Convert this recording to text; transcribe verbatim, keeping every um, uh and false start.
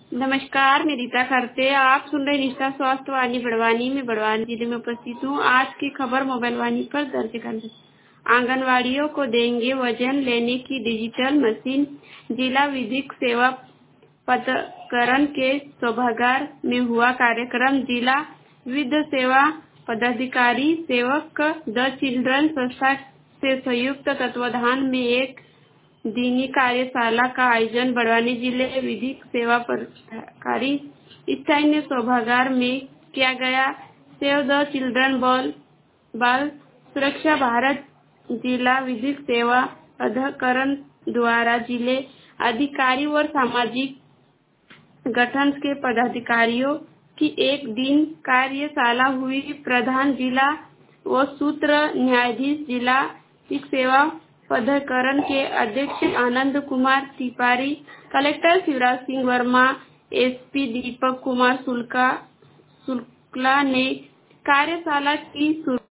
नमस्कार, मैं रीता खरते। आप सुन रहे निष्ठा स्वास्थ्य वाणी बड़वानी में बड़वानी जिले में उपस्थित हूँ। आज की खबर मोबाइल वाणी पर दर्ज करते आंगनवाड़ियों को देंगे वजन लेने की डिजिटल मशीन। जिला विधिक सेवा पदकरण के सभागार में हुआ कार्यक्रम। जिला विधिक सेवा पदाधिकारी सेवक द चिल्ड्रन संस्था से संयुक्त तत्वाधान में एक दिनी कार्यशाला का आयोजन बड़वानी जिले विधिक सेवा पदाधिकारी स्थानीय सभागार में किया गया। सेव द चिल्ड्रन बॉल बाल सुरक्षा भारत जिला विधिक सेवा प्राधिकरण द्वारा जिले अधिकारी और सामाजिक गठन के पदाधिकारियों की एक दिन कार्यशाला हुई। प्रधान जिला व सूत्र न्यायाधीश जिला विधिक सेवा प्राधिकरण के अध्यक्ष आनंद कुमार तिवारी, कलेक्टर शिवराज सिंह वर्मा, एसपी दीपक कुमार शुक्ला ने कार्यशाला की शुरुआत